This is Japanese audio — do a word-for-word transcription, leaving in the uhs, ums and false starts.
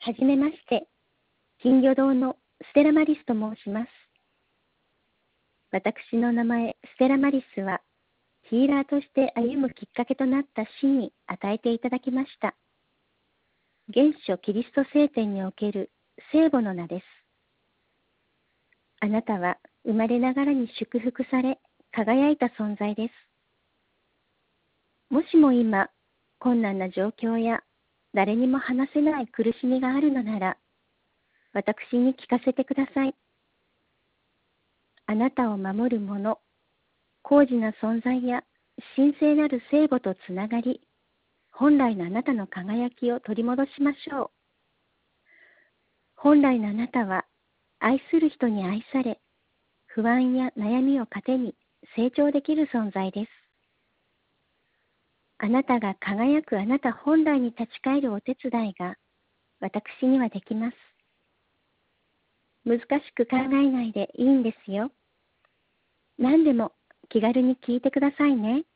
はじめまして、金魚堂のステラマリスと申します。私の名前、ステラマリスは、ヒーラーとして歩むきっかけとなった死に与えていただきました。原初キリスト聖典における聖母の名です。あなたは生まれながらに祝福され、輝いた存在です。もしも今、困難な状況や誰にも話せない苦しみがあるのなら、私に聞かせてください。あなたを守る者、高次な存在や神聖なる聖母とつながり、本来のあなたの輝きを取り戻しましょう。本来のあなたは愛する人に愛され、不安や悩みを糧に成長できる存在です。あなたが輝くあなた本来に立ち返るお手伝いが私にはできます。難しく考えないでいいんですよ。何でも気軽に聞いてくださいね。